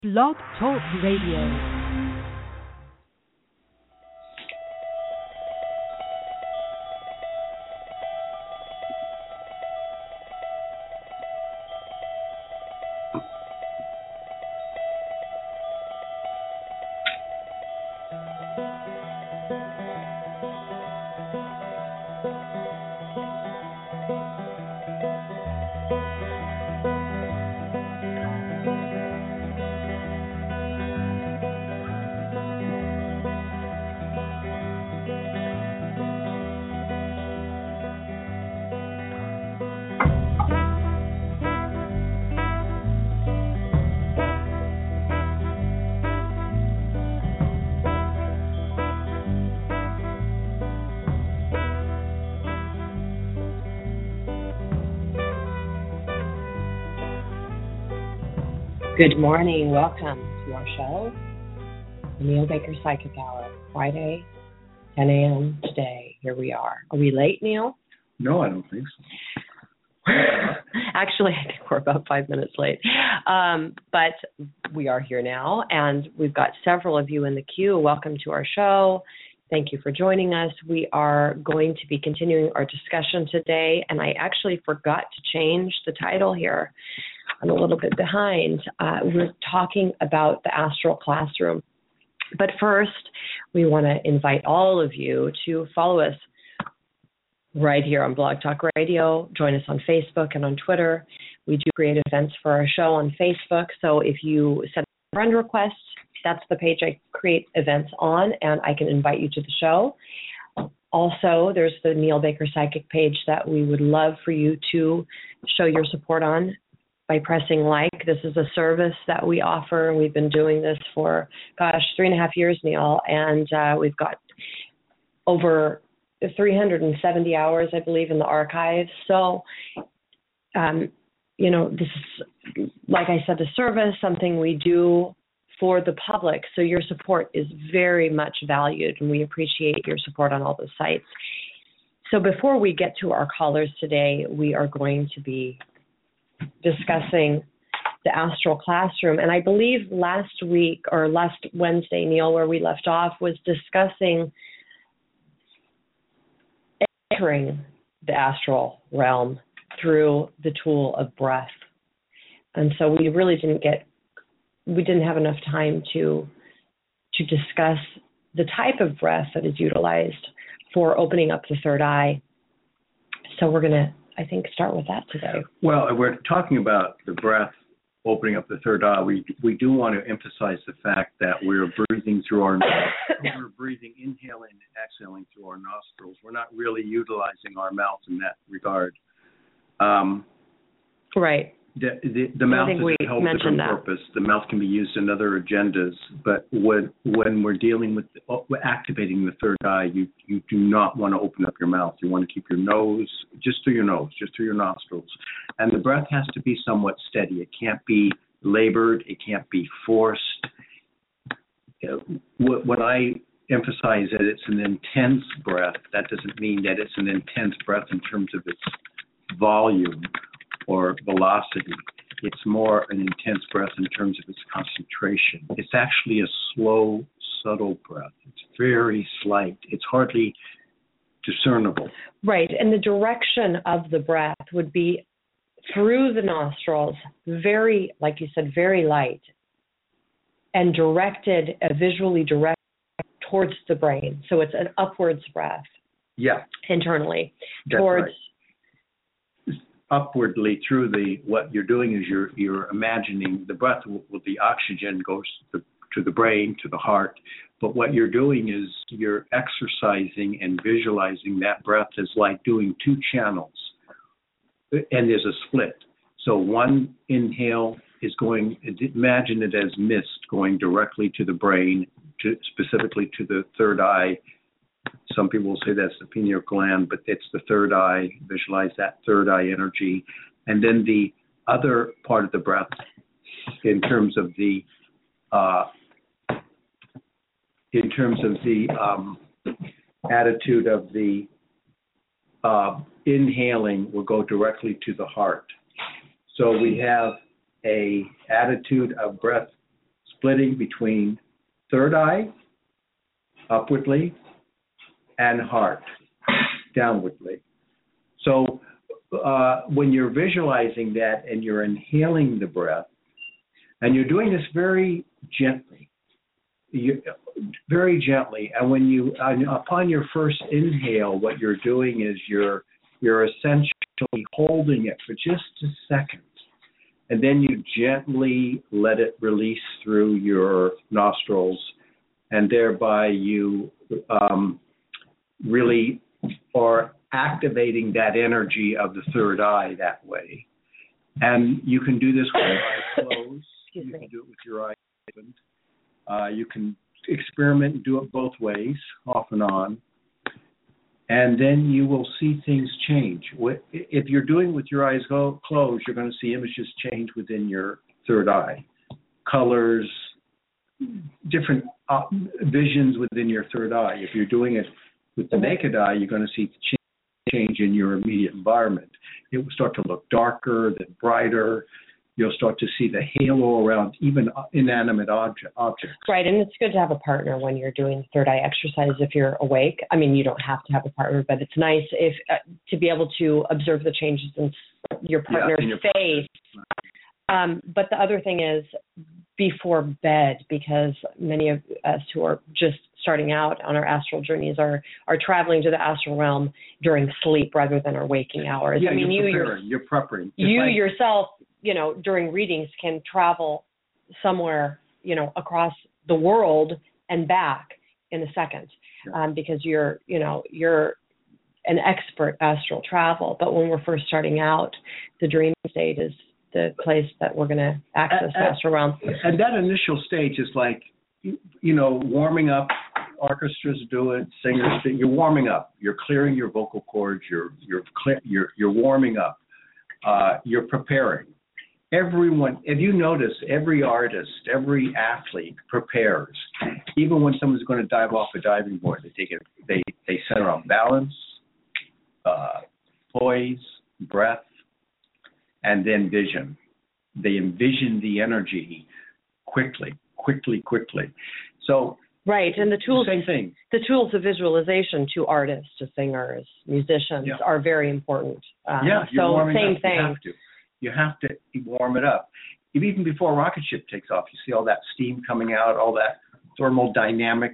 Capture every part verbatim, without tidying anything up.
Blog Talk Radio. Good morning. Welcome to our show, the Neil Baker Psychic Hour, Friday, ten a.m. today. Here we are. Are we late, Neil? No, I don't think so. Actually, I think we're about five minutes late. Um, but we are here now, and we've got several of you in the queue. Welcome to our show. Thank you for joining us. We are going to be continuing our discussion today, and I actually forgot to change the title here. I'm a little bit behind. Uh, we're talking about the astral classroom. But first, we want to invite all of you to follow us right here on Blog Talk Radio. Join us on Facebook and on Twitter. We do create events for our show on Facebook. So if you send a friend request, that's the page I create events on, and I can invite you to the show. Also, there's the Neil Baker Psychic page that we would love for you to show your support on by pressing like. This is a service that we offer. We've been doing this for, gosh, three and a half years, Neil, and uh, we've got over three hundred seventy hours, I believe, in the archives. So, um, you know, this is, like I said, a service, something we do for the public. So your support is very much valued, and we appreciate your support on all those sites. So before we get to our callers today, we are going to be discussing the astral classroom. And I believe last week or last Wednesday, Neil, where we left off, was discussing entering the astral realm through the tool of breath. And so we really didn't get, we didn't have enough time to to discuss the type of breath that is utilized for opening up the third eye. So we're going to, I think, start with that today. Well, we're talking about the breath opening up the third eye. We we do want to emphasize the fact that we're breathing through our we're breathing, inhaling and exhaling through our nostrils. We're not really utilizing our mouth in that regard. Um, right. The, the, the mouth is a whole different that. purpose. The mouth can be used in other agendas, but when when we're dealing with the, activating the third eye, you, you do not want to open up your mouth. You want to keep your nose, just through your nose, just through your nostrils. And the breath has to be somewhat steady. It can't be labored. It can't be forced. When I emphasize that it's an intense breath, that doesn't mean that it's an intense breath in terms of its volume or velocity. It's more an intense breath in terms of its concentration. It's actually a slow, subtle breath. It's very slight. It's hardly discernible. Right, and the direction of the breath would be through the nostrils, very, like you said, very light, and directed, uh, visually directed towards the brain. So it's an upwards breath. Yeah. Internally. That's towards right. Upwardly through the, what you're doing is you're you're imagining the breath with the oxygen goes to the, to the brain, to the heart. But what you're doing is you're exercising and visualizing that breath as like doing two channels. And there's a split. So one inhale is going, imagine it as mist going directly to the brain, to, specifically to the third eye. Some people will say that's the pineal gland, but it's the third eye. Visualize that third eye energy. And then the other part of the breath, in terms of the uh, in terms of the um, attitude of the uh, inhaling, will go directly to the heart. So we have a attitude of breath splitting between third eye, upwardly, and heart, downwardly. So uh, when you're visualizing that and you're inhaling the breath, and you're doing this very gently, you, very gently, and when you, uh, upon your first inhale, what you're doing is you're you're essentially holding it for just a second, and then you gently let it release through your nostrils, and thereby you um, really are activating that energy of the third eye that way. And you can do this with your eyes closed. Excuse you me. can do it with your eyes open. Uh, you can experiment and do it both ways, off and on. And then you will see things change. If you're doing it with your eyes closed, you're going to see images change within your third eye. Colors, different uh, visions within your third eye. If you're doing it with the naked eye, you're going to see change in your immediate environment. It will start to look darker, then brighter. You'll start to see the halo around even inanimate object, objects. Right, and it's good to have a partner when you're doing third eye exercise if you're awake. I mean, you don't have to have a partner, but it's nice if uh, to be able to observe the changes in your partner's yeah, in your face. Um, but the other thing is before bed, because many of us who are just starting out on our astral journeys are are traveling to the astral realm during sleep rather than our waking hours. Yeah, I mean, you're you preparing, you're prepping. Just you like, yourself, you know, during readings can travel somewhere, you know, across the world and back in a second, yeah. um, because you're, you know, you're an expert astral travel. But when we're first starting out, the dream state is the place that we're going to access the astral realm. And that initial stage is like, you know, warming up. Orchestras do it, singers do it. You're warming up. You're clearing your vocal cords. You're you're clear, you're you're warming up. Uh, you're preparing. Everyone, if you notice, every artist, every athlete prepares. Even when someone's going to dive off a diving board, they take it. They they center on balance, uh, poise, breath, and then vision. They envision the energy quickly, quickly, quickly. So. Right, and the tools, same thing. The tools of visualization to artists, to singers, musicians yeah. are very important. Um, yeah, you're so warming same up. thing. You have to. You have to warm it up. Even before a rocket ship takes off, you see all that steam coming out, all that thermodynamic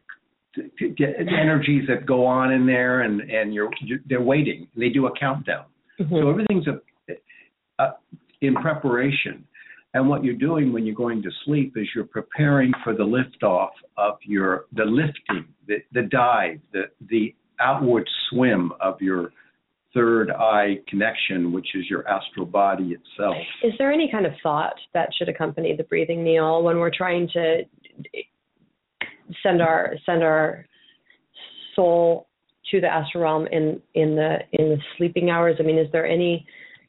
energies that go on in there, and and you're they're waiting. They do a countdown, mm-hmm. so everything's a, a, in preparation. And what you're doing when you're going to sleep is you're preparing for the liftoff of your, the lifting, the, the dive, the, the outward swim of your third eye connection, which is your astral body itself. Is there any kind of thought that should accompany the breathing, Neil, when we're trying to send our send our soul to the astral realm in, in the in the sleeping hours? I mean, is there any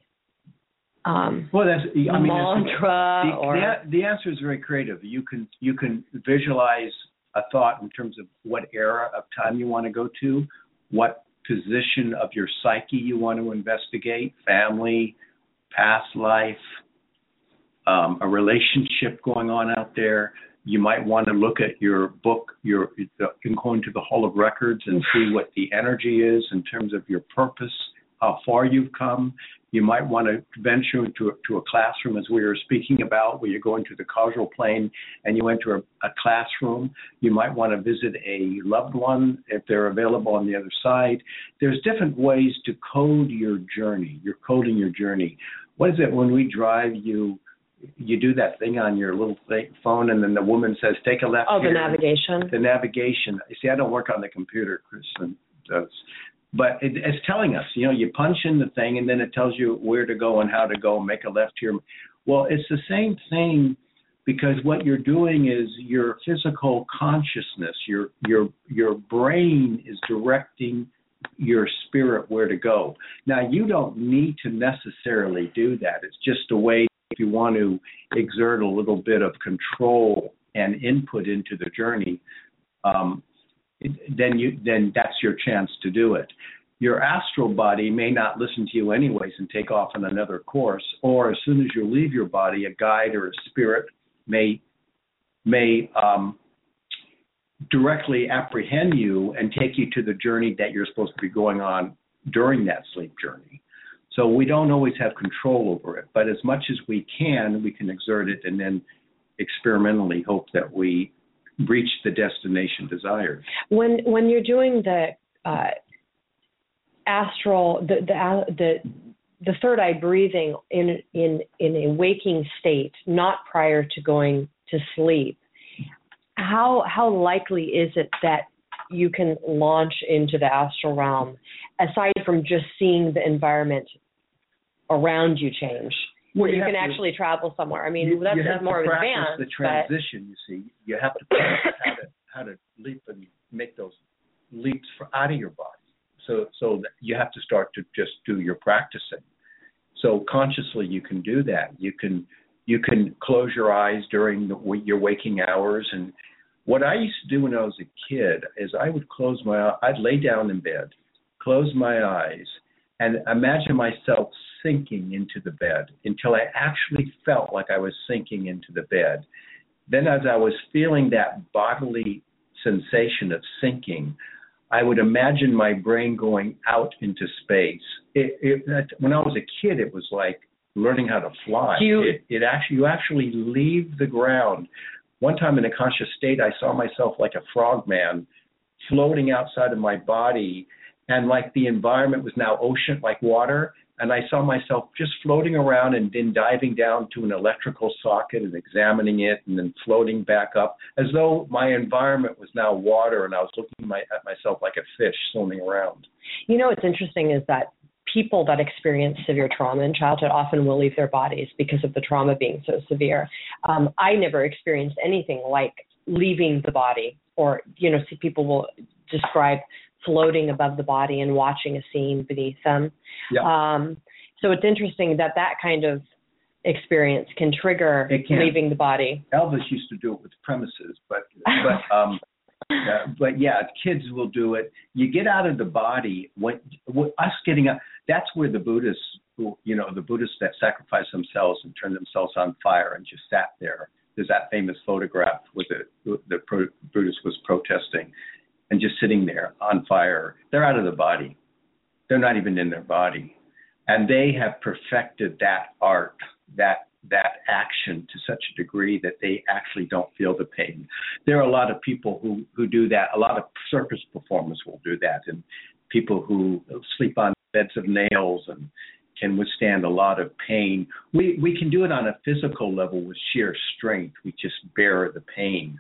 Um, well, that's I mean, mantra the, or the, the answer is very creative. You can you can visualize a thought in terms of what era of time you want to go to, what position of your psyche you want to investigate, family, past life, um, a relationship going on out there. You might want to look at your book, your you can go into the Hall of Records and see what the energy is in terms of your purpose, how far you've come. You might want to venture into a, to a classroom, as we were speaking about, where you're going to the causal plane and you enter a, a classroom. You might want to visit a loved one if they're available on the other side. There's different ways to code your journey. You're coding your journey. What is it when we drive you? You do that thing on your little thing, phone, and then the woman says, "Take a left." Oh, here. the navigation. The navigation. You see, I don't work on the computer, Kristen does. But it, it's telling us, you know, you punch in the thing and then it tells you where to go and how to go and make a left here. Well, it's the same thing, because what you're doing is your physical consciousness, your your your brain is directing your spirit where to go. Now, you don't need to necessarily do that. It's just a way if you want to exert a little bit of control and input into the journey. Um, then you then that's your chance to do it. Your astral body may not listen to you anyways and take off on another course, or as soon as you leave your body, a guide or a spirit may may um, directly apprehend you and take you to the journey that you're supposed to be going on during that sleep journey. So we don't always have control over it, but as much as we can, we can exert it and then experimentally hope that we reach the destination desired. When when you're doing the uh, astral, the the the the third eye breathing in in in a waking state, not prior to going to sleep, how how likely is it that you can launch into the astral realm, aside from just seeing the environment around you change? Well, you, you can to, actually travel somewhere. I mean, you, that's you have more to advanced. The transition, but... you see, you have to practice how to how to leap and make those leaps for, out of your body. So, so that you have to start to just do your practicing. So consciously, you can do that. You can you can close your eyes during the, your waking hours. And what I used to do when I was a kid is I would close my I'd lay down in bed, close my eyes, and imagine myself sinking into the bed until I actually felt like I was sinking into the bed. Then as I was feeling that bodily sensation of sinking, I would imagine my brain going out into space. It, it, when I was a kid, it was like learning how to fly. You, it, it actually, you actually leave the ground. One time in a conscious state, I saw myself like a frogman floating outside of my body, and like the environment was now ocean, like water, and I saw myself just floating around and then diving down to an electrical socket and examining it and then floating back up as though my environment was now water and I was looking my, at myself like a fish swimming around. You know, what's interesting is that people that experience severe trauma in childhood often will leave their bodies because of the trauma being so severe. Um, I never experienced anything like leaving the body, or, you know, see people will describe floating above the body and watching a scene beneath them. Yeah. Um, so it's interesting that that kind of experience can trigger can. leaving the body. Elvis used to do it with premises, but but um, uh, but yeah, kids will do it. You get out of the body when, when us getting out. That's where the Buddhists, who, you know, the Buddhists that sacrificed themselves and turned themselves on fire and just sat there. There's that famous photograph with the the pro, Buddhist was protesting and just sitting there on fire. They're out of the body. They're not even in their body. And they have perfected that art, that that action to such a degree that they actually don't feel the pain. There are a lot of people who, who do that. A lot of circus performers will do that, and people who sleep on beds of nails and can withstand a lot of pain. We we can do it on a physical level with sheer strength. We just bear the pain.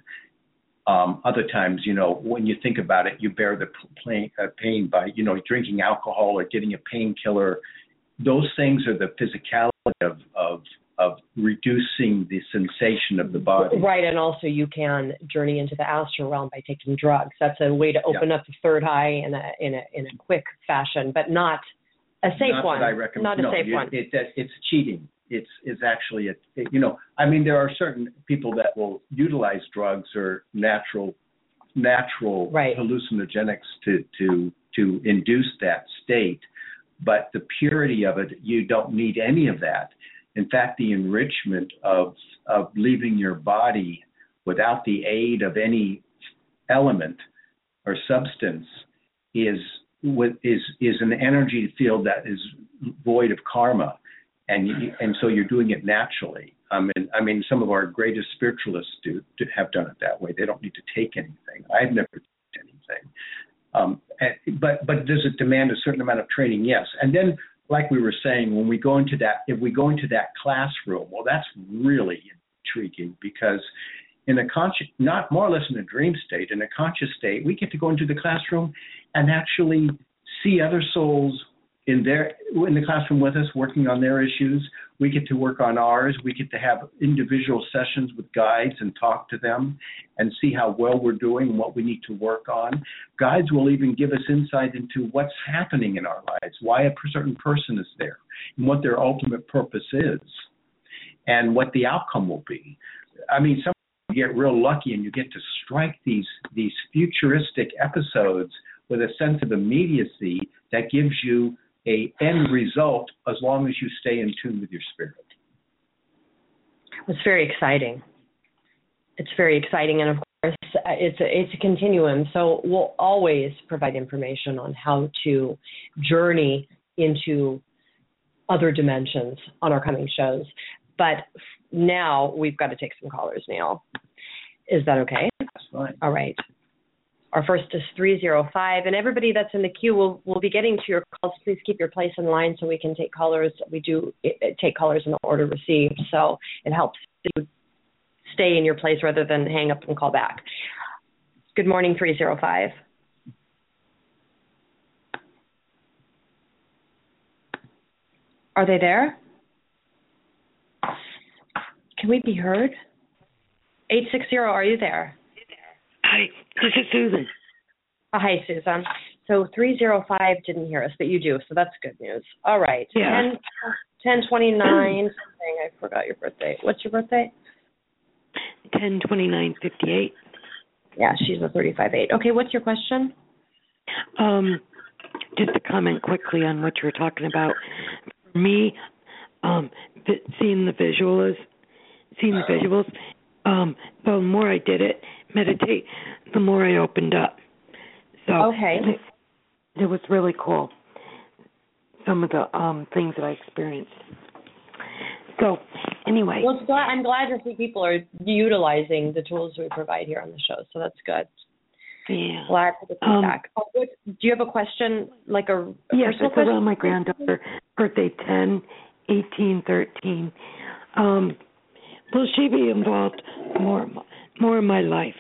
Um, other times, you know, when you think about it, you bear the pain, uh, pain by, you know, drinking alcohol or getting a painkiller. Those things are the physicality of, of of reducing the sensation of the body. Right, and also you can journey into the astral realm by taking drugs. That's a way to open yeah. up the third eye in a in a in a quick fashion, but not a safe not one. That I recommend. Not a no, safe you, one. It, it, it's cheating. It's it's actually a it, you know I mean there are certain people that will utilize drugs or natural natural right. hallucinogenics to to to induce that state, but the purity of it, you don't need any of that. In fact, the enrichment of of leaving your body without the aid of any element or substance is is is an energy field that is void of karma. And you, and so you're doing it naturally. I mean, I mean, some of our greatest spiritualists do, do have done it that way. They don't need to take anything. I've never taken anything. Um, and, but but does it demand a certain amount of training? Yes. And then, like we were saying, when we go into that, if we go into that classroom, well, that's really intriguing because in a conscious, not more or less in a dream state, in a conscious state, we get to go into the classroom and actually see other souls in their in the classroom with us, working on their issues. We get to work on ours. We get to have individual sessions with guides and talk to them and see how well we're doing and what we need to work on. Guides will even give us insight into what's happening in our lives, why a certain person is there, and what their ultimate purpose is, and what the outcome will be. I mean, some you get real lucky and you get to strike these these futuristic episodes with a sense of immediacy that gives you a end result as long as you stay in tune with your spirit. It's very exciting. it's very exciting, and of course, it's a, it's a continuum. So we'll always provide information on how to journey into other dimensions on our coming shows. But now we've got to take some callers, Neil. Is that okay? That's fine. All right. Our first is three zero five, and everybody that's in the queue will will be getting to your calls. Please keep your place in line so we can take callers. We do it, it, take callers in the order received, so it helps you stay in your place rather than hang up and call back. Good morning, three zero five. Are they there? Can we be heard? eight six zero, are you there? Hi, this is Susan. Oh, hi, Susan. So three zero five didn't hear us, but you do, so that's good news. All right. Yeah. ten twenty-nine, something, I forgot your birthday. What's your birthday? ten twenty-nine fifty-eight. Yeah, she's a thirty-five eight. Okay, what's your question? Um, just to comment quickly on what you were talking about. For me, um, seeing the visuals, seeing the visuals, um, the more I did it, meditate, the more I opened up. So okay. it, it was really cool, some of the um, things that I experienced. So anyway. Well, so I'm glad to see people are utilizing the tools we provide here on the show, so that's good. Yeah. Glad for the feedback. Um, oh, what, do you have a question, like a, a yes, personal it's question? around my granddaughter, birthday ten eighteen thirteen. Um, will she be involved more, more in my life?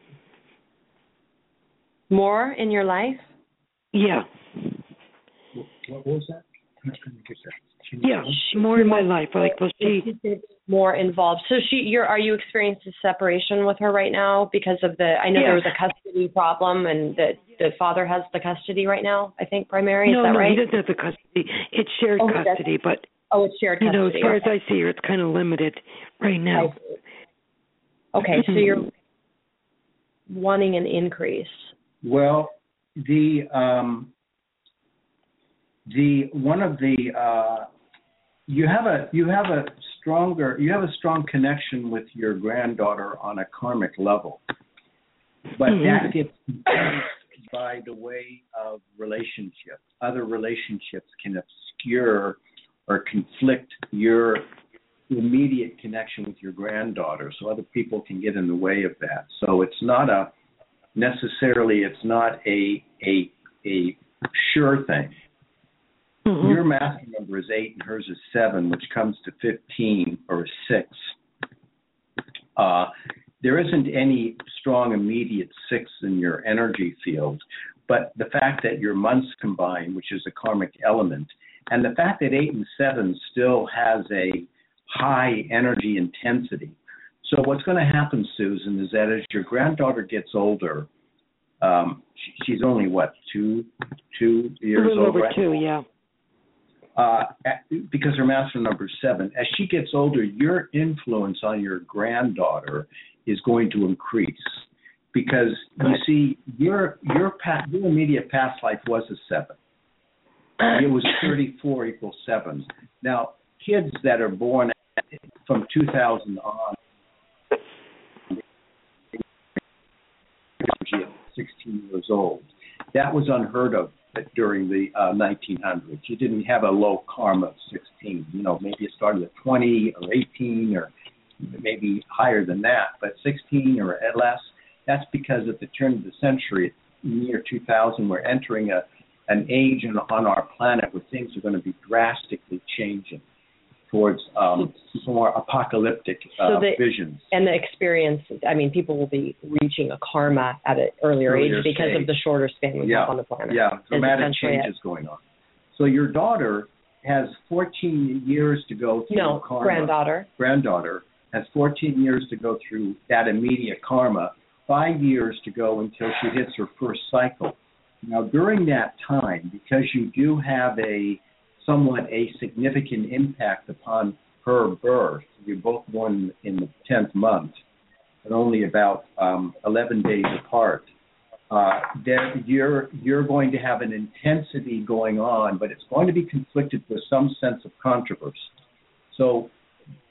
More in your life? Yeah. What was that? Yeah, more in my life. Like, will she more involved? So she, you're, are you experiencing separation with her right now because of the? I know yeah. there was a custody problem, and the the father has the custody right now. I think primary. No, is that no, right? he doesn't have the custody. It's shared oh, custody, but oh, it's shared custody. You know, as far okay. as I see her, it's kind of limited right now. Okay, so you're wanting an increase. Well, the um, the one of the uh, you have a you have a stronger you have a strong connection with your granddaughter on a karmic level, but mm-hmm. that gets confused by the way of relationships. Other relationships can obscure or conflict your immediate connection with your granddaughter, so other people can get in the way of that. So it's not a necessarily it's not a a a sure thing. Mm-hmm. Your master number is eight and hers is seven, which comes to fifteen or six. Uh, there isn't any strong immediate six in your energy field, but the fact that your months combine, which is a karmic element, and the fact that eight and seven still has a high energy intensity. So what's going to happen, Susan, is that as your granddaughter gets older, um, she, she's only, what, two two years old? A little over right? two, yeah. Uh, because her master number is seven. As she gets older, your influence on your granddaughter is going to increase. Because, you see, your your past, your immediate past life was a seven. It was thirty-four equals seven. Now, kids that are born from two thousand on, sixteen years old, that was unheard of during the uh, nineteen hundreds. You didn't have a low karma of sixteen. You know, maybe it started at twenty or eighteen or maybe higher than that, but sixteen or less. That's because at the turn of the century, in the year two thousand, we're entering a an age in, on our planet where things are going to be drastically changing towards um, more apocalyptic uh, so the, visions. And the experience, I mean, people will be reaching a karma at an earlier, earlier age because stage. of the shorter span we yeah. have on the planet. Yeah, dramatic changes it. going on. So your daughter has fourteen years to go through no, karma. granddaughter. Granddaughter has fourteen years to go through that immediate karma, five years to go until she hits her first cycle. Now, during that time, because you do have a somewhat a significant impact upon her birth, you're both born in the tenth month, and only about um, eleven days apart, uh, that you're you're going to have an intensity going on, but it's going to be conflicted with some sense of controversy. So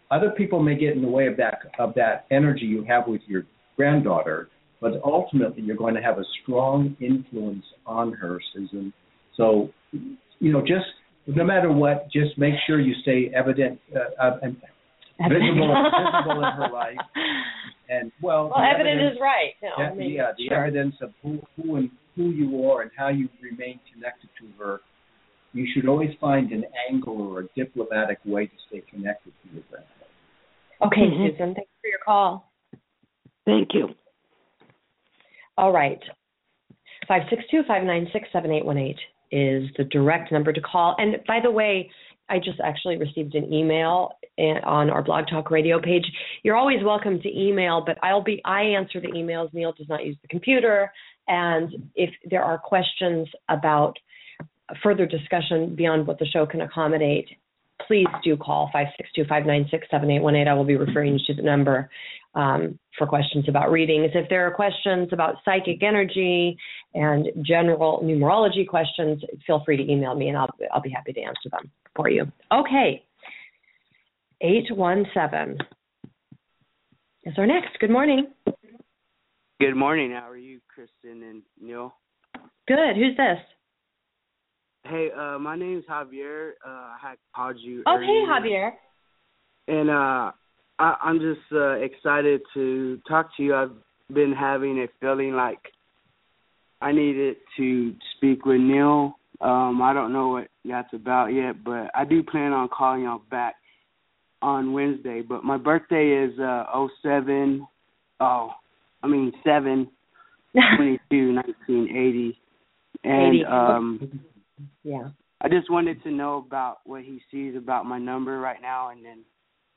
other people may get in the way of that of that energy you have with your granddaughter, but ultimately you're going to have a strong influence on her, Susan. So, you know, just no matter what, just make sure you stay evident uh, uh, and visible, visible in her life. And well, well evidence, evidence is right. No, that, I mean, yeah, the sure. evidence of who, who and who you are and how you remain connected to her. You should always find an angle or a diplomatic way to stay connected to your granddaughter. Okay, mm-hmm. Susan, thanks for your call. Thank you. All right. five six two, five nine six, seven eight one eight is the direct number to call. And by the way, I just actually received an email on our Blog Talk Radio page. You're always welcome to email, but I'll be I answer the emails. Neil does not use the computer. And if there are questions about further discussion beyond what the show can accommodate, please do call five six two, five nine six, seven eight one eight. I will be referring you to the number um, for questions about readings. If there are questions about psychic energy and general numerology questions, feel free to email me and I'll, I'll be happy to answer them for you. Okay. eight one seven is our next. Good morning. Good morning. How are you, Kristen and Neil? Good. Who's this? Hey, uh, my name's Javier. Uh, I had called you Oh, earlier. hey, Javier. And uh, I, I'm just uh, excited to talk to you. I've been having a feeling like I needed to speak with Neil. Um, I don't know what that's about yet, but I do plan on calling y'all back on Wednesday. But my birthday is uh, oh seven, oh, I mean seven twenty-two nineteen eighty, and eighty. um. Yeah. I just wanted to know about what he sees about my number right now, and then.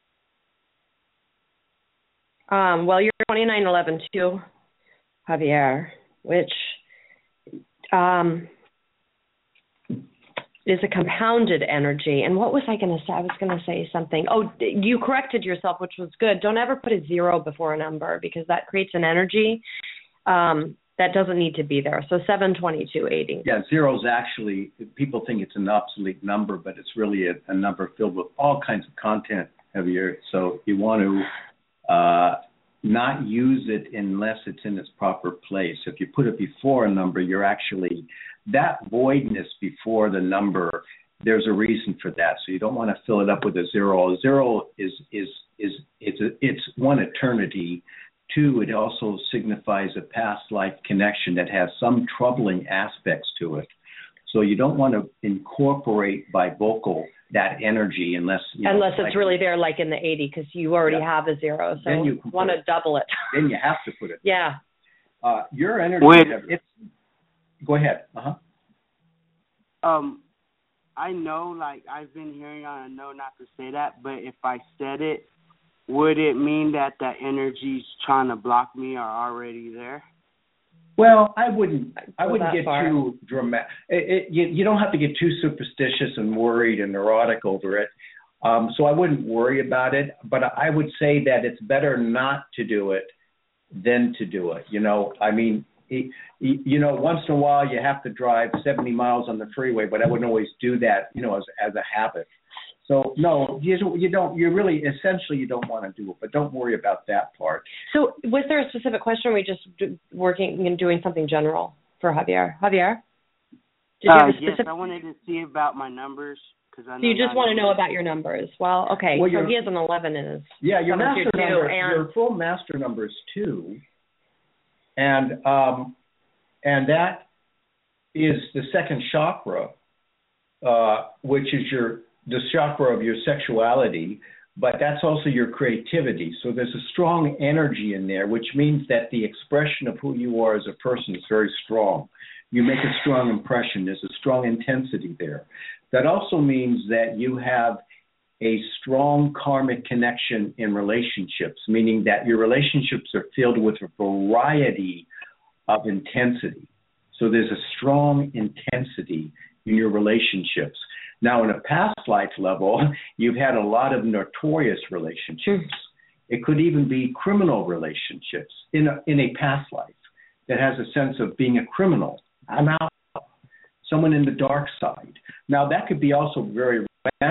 Um, well, you're twenty-nine eleven too, Javier, which um, is a compounded energy. And what was I going to say? I was going to say something. Oh, you corrected yourself, which was good. Don't ever put a zero before a number because that creates an energy. Um, That doesn't need to be there. So seven twenty-two eighty. Yeah, zero is actually, people think it's an obsolete number, but it's really a, a number filled with all kinds of content heavier. So you want to uh, not use it unless it's in its proper place. If you put it before a number, you're actually, that voidness before the number, there's a reason for that. So you don't want to fill it up with a zero. A zero is, is, is it's, a, it's one eternity. Two, it also signifies a past life connection that has some troubling aspects to it. So you don't want to incorporate by vocal that energy unless you unless know, it's like, really there, like in the eighty, because you already yeah. have a zero. So then you want to double it. Then you have to put it. Yeah. Uh, your energy. Wait. It's, go ahead. Uh huh. Um, I know, like I've been hearing on. I know not to say that, but if I said it, would it mean that that energy's trying to block me or already there? Well, I wouldn't. I wouldn't get far. too dramatic. It, it, you, you don't have to get too superstitious and worried and neurotic over it. Um, so I wouldn't worry about it. But I would say that it's better not to do it than to do it. You know, I mean, it, you know, once in a while you have to drive seventy miles on the freeway, but I wouldn't always do that. You know, as as a habit. So, no, you don't, you don't, you really, essentially you don't want to do it, but don't worry about that part. So was there a specific question or were we just working and doing something general for Javier? Javier? Did you uh, have a specific... Yes, I wanted to see about my numbers. Cause I know so you just want to know numbers. about your numbers. Well, okay, well, so he has an eleven in his... Yeah, your master number, and... your full master number is two, and, um, and that is the second chakra, uh, which is your... the chakra of your sexuality, but that's also your creativity. So there's a strong energy in there, which means that the expression of who you are as a person is very strong. You make a strong impression. There's a strong intensity there. That also means that you have a strong karmic connection in relationships, meaning that your relationships are filled with a variety of intensity. So there's a strong intensity in your relationships. Now, in a past life level, you've had a lot of notorious relationships. It could even be criminal relationships in a, in a past life that has a sense of being a criminal. I'm out. Someone in the dark side. Now, that could be also very romanticized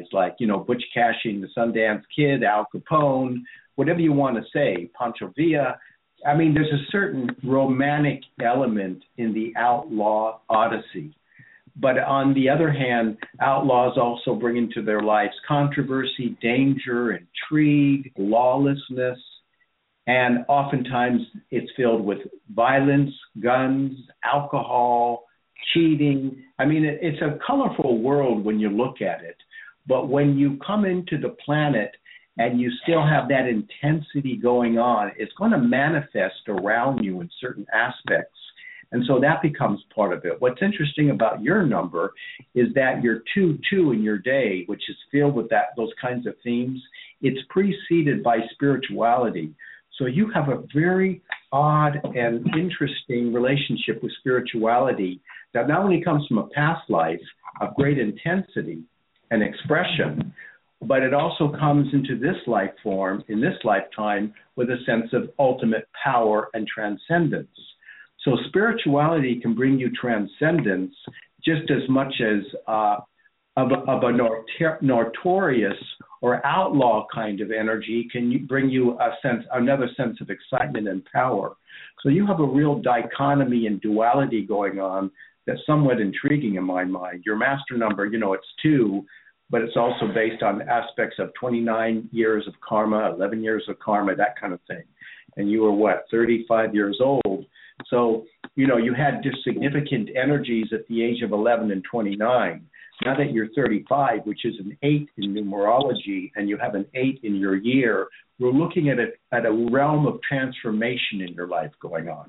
like, you know, Butch Cassidy, the Sundance Kid, Al Capone, whatever you want to say, Pancho Villa. I mean, there's a certain romantic element in the outlaw odyssey. But on the other hand, outlaws also bring into their lives controversy, danger, intrigue, lawlessness, and oftentimes it's filled with violence, guns, alcohol, cheating. I mean, it, it's a colorful world when you look at it. But when you come into the planet and you still have that intensity going on, it's going to manifest around you in certain aspects. And so that becomes part of it. What's interesting about your number is that your two two in your day, which is filled with that those kinds of themes, it's preceded by spirituality. So you have a very odd and interesting relationship with spirituality that not only comes from a past life of great intensity and expression, but it also comes into this life form, in this lifetime, with a sense of ultimate power and transcendence. So spirituality can bring you transcendence just as much as uh, of a, of a notor- notorious or outlaw kind of energy can you bring you a sense, another sense of excitement and power. So you have a real dichotomy and duality going on that's somewhat intriguing in my mind. Your master number, you know, it's two, but it's also based on aspects of twenty-nine years of karma, eleven years of karma, that kind of thing. And you were, what, thirty-five years old. So, you know, you had just significant energies at the age of eleven and twenty-nine. Now that you're thirty-five, which is an eight in numerology, and you have an eight in your year, we're looking at a, at a realm of transformation in your life going on.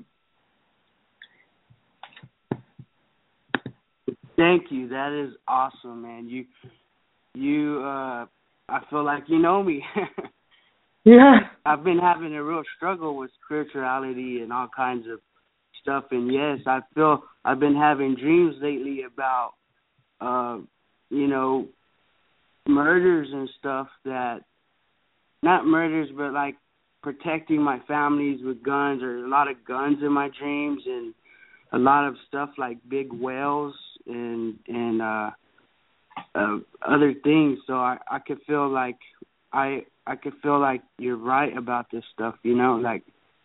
Thank you. That is awesome, man. You, you, uh, I feel like you know me. Yeah. I've been having a real struggle with spirituality and all kinds of stuff. And yes, I feel I've been having dreams lately about, uh, you know, murders and stuff that, not murders, but like protecting my families with guns, or a lot of guns in my dreams, and a lot of stuff like big whales and, and, uh, uh, other things. So I, I could feel like I, I could feel like you're right about this stuff, you know, like,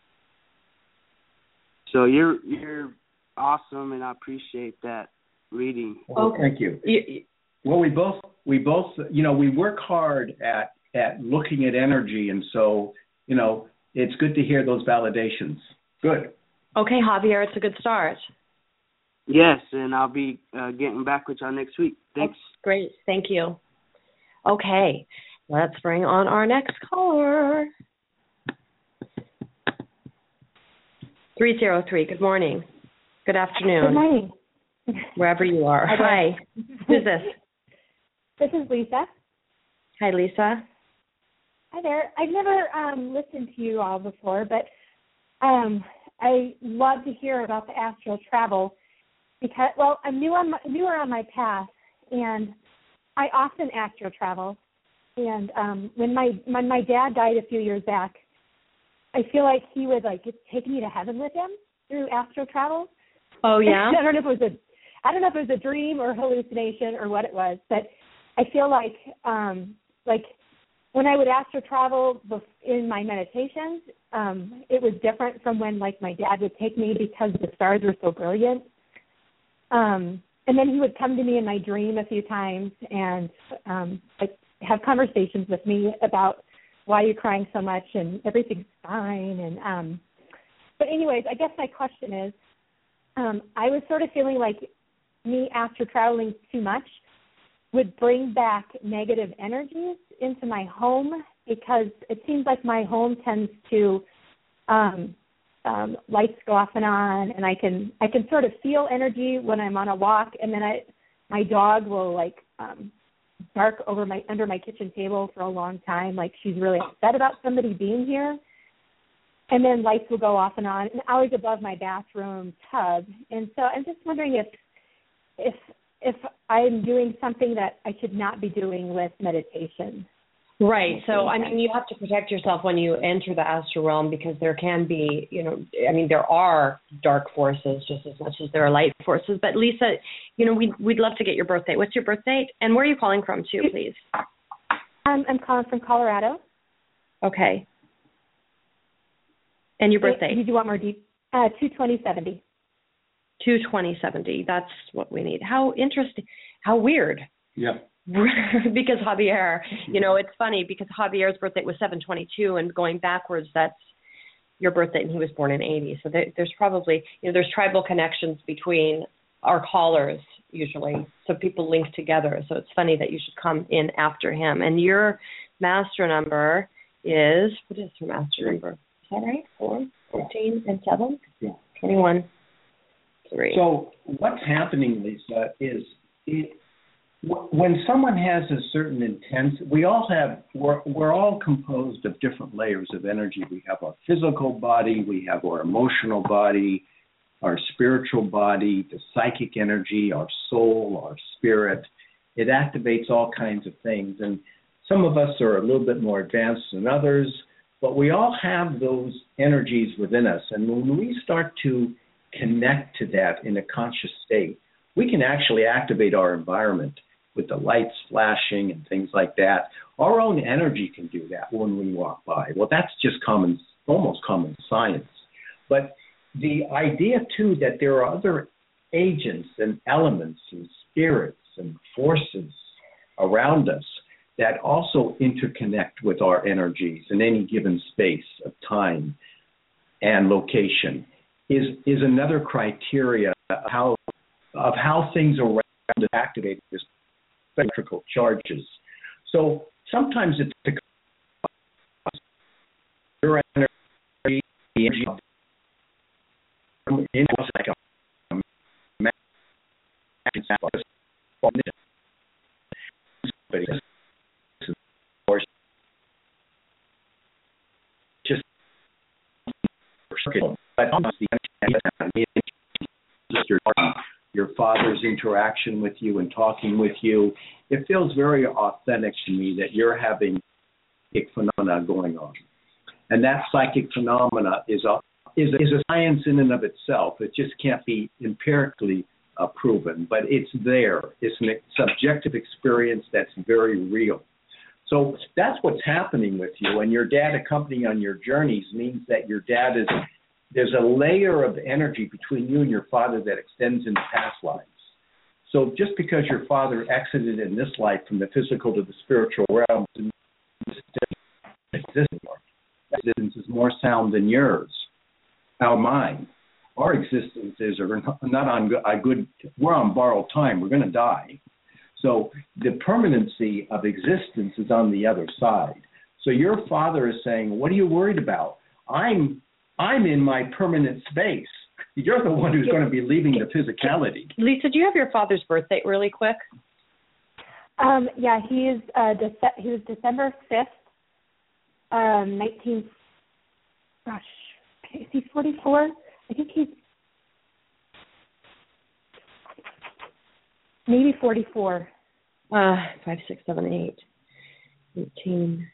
so you're, you're awesome, and I appreciate that reading. Well, thank you. Well, we both, we both, you know, we work hard at, at looking at energy. And so, you know, it's good to hear those validations. Good. Okay, Javier, it's a good start. Yes, and I'll be uh, getting back with y'all next week. Thanks. That's great. Thank you. Okay, let's bring on our next caller. three zero three, good morning. Good afternoon. Good morning. Wherever you are. Hi. Who's this? This is Lisa. Hi, Lisa. Hi there. I've never um, listened to you all before, but um, I love to hear about the astral travel because, well, I'm new on my, newer on my path, and I often astral travel. And um, when my when my dad died a few years back, I feel like he would like take me to heaven with him through astral travel. Oh yeah. I don't know if it was a I don't know if it was a dream or hallucination or what it was, but I feel like um, like when I would astral travel in my meditations, um, it was different from when like my dad would take me because the stars were so brilliant. Um, and then he would come to me in my dream a few times and um, like have conversations with me about why you're crying so much and everything's fine. And um, but anyways, I guess my question is, um, I was sort of feeling like me astral traveling too much would bring back negative energies into my home, because it seems like my home tends to um, um, lights go off and on, and I can I can sort of feel energy when I'm on a walk, and then I my dog will like um, bark over my under my kitchen table for a long time, like she's really upset about somebody being here. And then lights will go off and on, and always above my bathroom tub. And so I'm just wondering if if if I'm doing something that I should not be doing with meditation. Right. So, I mean, you have to protect yourself when you enter the astral realm because there can be, you know, I mean, there are dark forces just as much as there are light forces. But, Lisa, you know, we'd, we'd love to get your birth date. What's your birth date? And where are you calling from, too, please? Um, I'm calling from Colorado. Okay. And your birth date? Did you want more deep? Uh, two twenty seventy. two twenty seventy. That's what we need. How interesting. How weird. Yeah. Because Javier, you know, it's funny because Javier's birthday was seven twenty-two, and going backwards, that's your birthday, and he was born in eighty. So there, there's probably, you know, there's tribal connections between our callers usually, so people link together. So it's funny that you should come in after him. And your master number is, what is your master number? Is that right? Four, fourteen, and seven? Yeah. twenty-one, three. So what's happening, Lisa, is it, when someone has a certain intent, we all have, we're, we're all composed of different layers of energy. We have our physical body, we have our emotional body, our spiritual body, the psychic energy, our soul, our spirit. It activates all kinds of things. And some of us are a little bit more advanced than others, but we all have those energies within us. And when we start to connect to that in a conscious state, we can actually activate our environment with the lights flashing and things like that. Our own energy can do that when we walk by. Well, that's just common, almost common science. But the idea, too, that there are other agents and elements and spirits and forces around us that also interconnect with our energies in any given space of time and location is, is another criteria of how, of how things around us activate this electrical charges. So sometimes it's your energy, the energy of it's like a just but your father's interaction with you and talking with you, it feels very authentic to me that you're having psychic phenomena going on. And that psychic phenomena is a, is a, is a science in and of itself. It just can't be empirically uh, proven, but it's there. It's a subjective experience that's very real. So that's what's happening with you. And your dad accompanying on your journeys means that your dad is, there's a layer of energy between you and your father that extends into past lives. So just because your father exited in this life from the physical to the spiritual realm, existence is more sound than yours. Our mind, our existences are not on a good, we're on borrowed time. We're going to die. So the permanency of existence is on the other side. So your father is saying, what are you worried about? I'm I'm in my permanent space. You're the one who's going to be leaving the physicality. Lisa, do you have your father's birthday really quick? Um, yeah, he is. Uh, Dece- he was December fifth, um, nineteen. Gosh, is he forty-four? I think he's maybe forty-four. Uh, five, six, seven, eight, eighteen.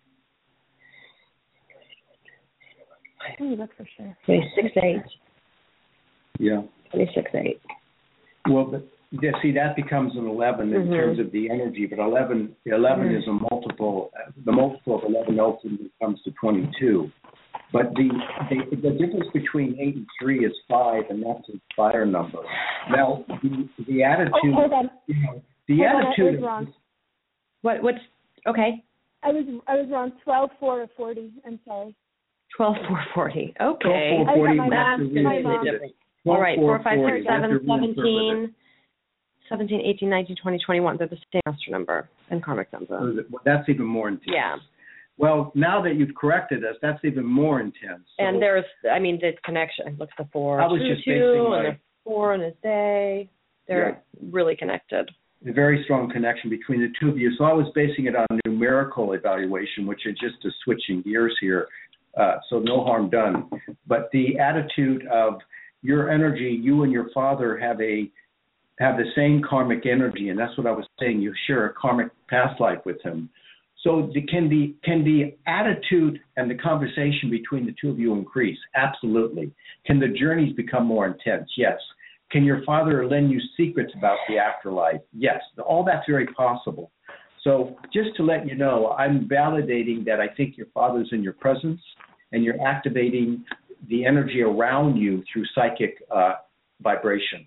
Let me look for sure. twenty-six, eight. Yeah. twenty-six, eight. Well, but, yeah, see, that becomes an eleven in mm-hmm. terms of the energy, but eleven, eleven mm-hmm. is a multiple. The multiple of eleven ultimately comes to twenty-two. But the, the the difference between eight and three is five, and that's a fire number. Now, the, the attitude, oh, hold on. You know, the hold attitude. On, I was wrong. What? What's okay? I was I was wrong. Twelve, four, or forty. I'm sorry. Twelve, four, forty. Okay. twelve, four, forty. That's my mom. All right. Four, five, six, seven, seventeen, seventeen, eighteen, nineteen, twenty, twenty-one. They're the same master number and karmic number. That's even more intense. Yeah. Well, now that you've corrected us, that's even more intense. So and there's, I mean, the connection. Look, the four, I was two, just two, my, and the four on his day. They're yeah. really connected. A very strong connection between the two of you. So I was basing it on numerical evaluation, which is just a switching gears here. Uh, so no harm done. But the attitude of your energy, you and your father have a have the same karmic energy, and that's what I was saying. You share a karmic past life with him. So the, can the can the attitude and the conversation between the two of you increase? Absolutely. Can the journeys become more intense? Yes. Can your father lend you secrets about the afterlife? Yes. All that's very possible. So just to let you know, I'm validating that I think your father's in your presence and you're activating the energy around you through psychic uh, vibration.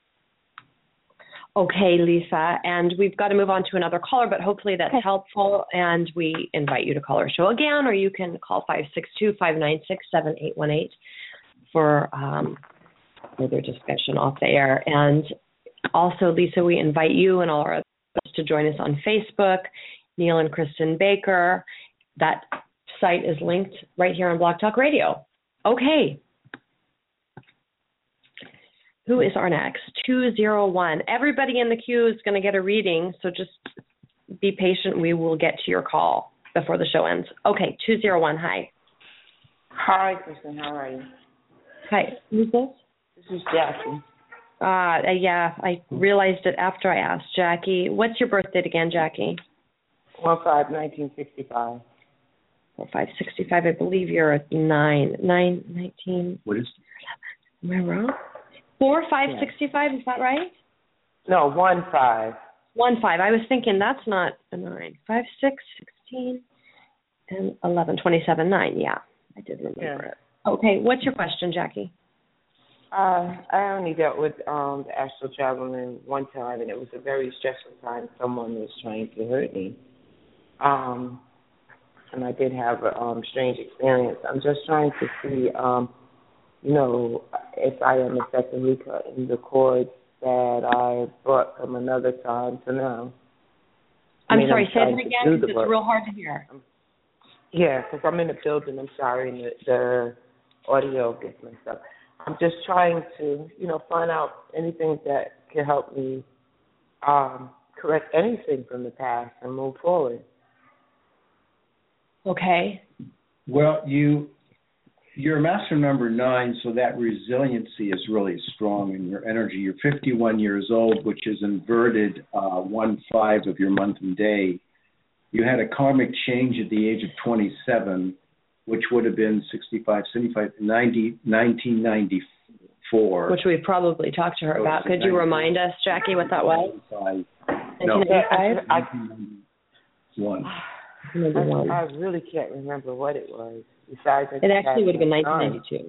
Okay, Lisa, and we've got to move on to another caller, but hopefully that's okay. helpful, and we invite you to call our show again, or you can call five six two, five nine six, seven eight one eight for um, further discussion off the air. And also, Lisa, we invite you and all our others to join us on Facebook, Neil and Kristen Baker. That site is linked right here on Blog Talk Radio. Okay. Who is our next? two zero one. Everybody in the queue is going to get a reading, so just be patient. We will get to your call before the show ends. Okay, two zero one. Hi. Hi, Kristen. How are you? Hi. Who's this? This is Jackie. Uh, yeah, I realized it after I asked Jackie. What's your birth date again, Jackie? one five nineteen sixty-five. one five sixty-five. I believe you're a nine. nine nineteen. What is it? Am I wrong? Four, five, yeah. sixty-five, is that right? No, one, five. One, five. I was thinking that's not a nine. Five, six, sixteen, and eleven, twenty-seven, nine. Yeah, I did remember yeah. it. Okay, what's your question, Jackie? Uh, I only dealt with um, the astral traveling one time, and it was a very stressful time. Someone was trying to hurt me. Um, and I did have a um, strange experience. I'm just trying to see... Um, you know, if I am effectively cutting the cords that I brought from another time to now. I I'm mean, sorry, I'm say it again, because it's work. real hard to hear. Yeah, because I'm in the building, I'm sorry, and the, the audio gets messed up. I'm just trying to, you know, find out anything that can help me um, correct anything from the past and move forward. Okay. Well, you... You're master number nine, so that resiliency is really strong in your energy. You're fifty-one years old, which is inverted uh, one five of your month and day. You had a karmic change at the age of twenty-seven, which would have been sixty-five, seventy-five, ninety, nineteen ninety-four. Which we've probably talked to her so about. Could you remind us, Jackie, what that was? No, nineteen ninety-one. I, I really can't remember what it was. Besides, it actually would have been nineteen ninety-two.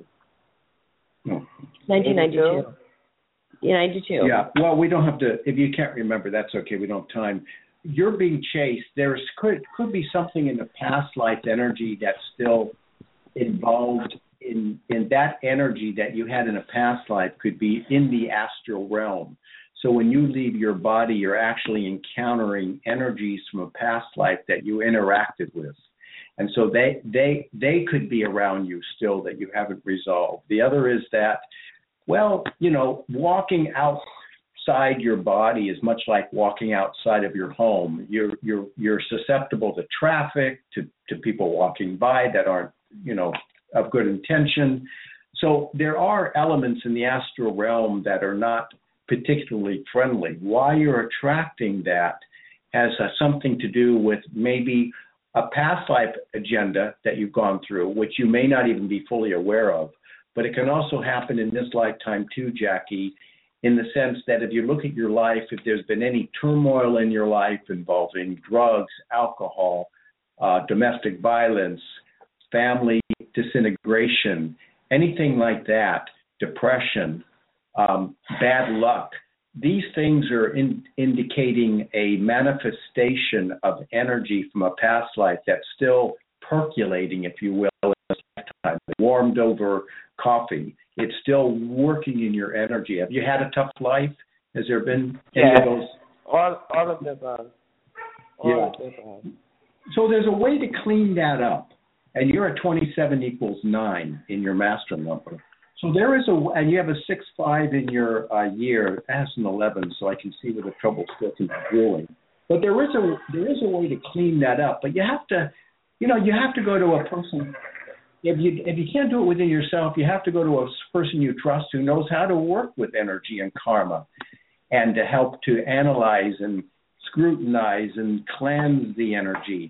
No. nineteen ninety-two. Yeah, ninety-two. Yeah, well, we don't have to, if you can't remember, that's okay, we don't have time. You're being chased. There's could could be something in the past life energy that's still involved in, in that energy that you had in a past life could be in the astral realm. So when you leave your body, you're actually encountering energies from a past life that you interacted with. And so they they they could be around you still that you haven't resolved. The other is that, well, you know, walking outside your body is much like walking outside of your home. You're you're you're susceptible to traffic, to, to people walking by that aren't, you know, of good intention. So there are elements in the astral realm that are not particularly friendly. Why you're attracting that has uh, something to do with maybe a past life agenda that you've gone through, which you may not even be fully aware of. But it can also happen in this lifetime too, Jackie, in the sense that if you look at your life, if there's been any turmoil in your life involving drugs, alcohol, uh, domestic violence, family disintegration, anything like that, depression, um, bad luck, these things are in, indicating a manifestation of energy from a past life that's still percolating, if you will, in this lifetime. Warmed over coffee. It's still working in your energy. Have you had a tough life? Has there been any yeah. of those? All, all of the above. All yeah. of the above. So there's a way to clean that up. And you're at twenty-seven equals nine in your master number. So there is a, and you have a six five in your uh, year. That has an eleven, so I can see where the trouble still can be brewing. But there is a there is a way to clean that up. But you have to, you know, you have to go to a person. If you if you can't do it within yourself, you have to go to a person you trust who knows how to work with energy and karma, and to help to analyze and scrutinize and cleanse the energy.